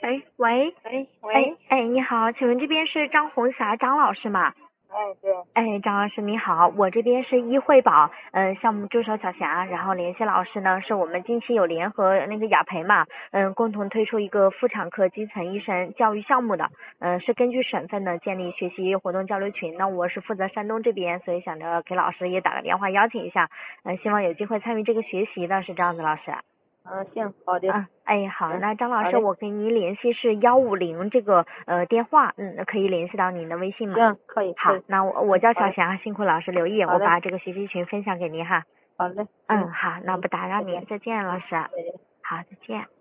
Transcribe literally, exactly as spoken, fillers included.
哎，喂， 哎哎喂， 哎，你好，请问这边是张红霞张老师吗？ 哎对， 哎，张老师你好，我这边是医惠宝，嗯、项目助手小霞，然后联系老师呢，是我们近期有联合那个雅培嘛，嗯，共同推出一个妇产科基层医生教育项目的，嗯，是根据省份呢建立学习活动交流群，那我是负责山东这边，所以想着给老师也打个电话邀请一下，嗯，希望有机会参与这个学习的，是这样子，老师。 嗯行，好的， 嗯，哎，好， 嗯那张老师， 好的， 我给你联系是幺五零这个呃电话，嗯，可以联系到您的微信吗？ 行，可以可好， 以， 那我我嗯好嘞叫小霞，辛苦老师留意， 好嘞我把这个学习群分享给您哈。 好嘞， 嗯， 嗯好，那嗯， 不打扰您， 再见， 再见，老嗯师。 再见。 好，再见。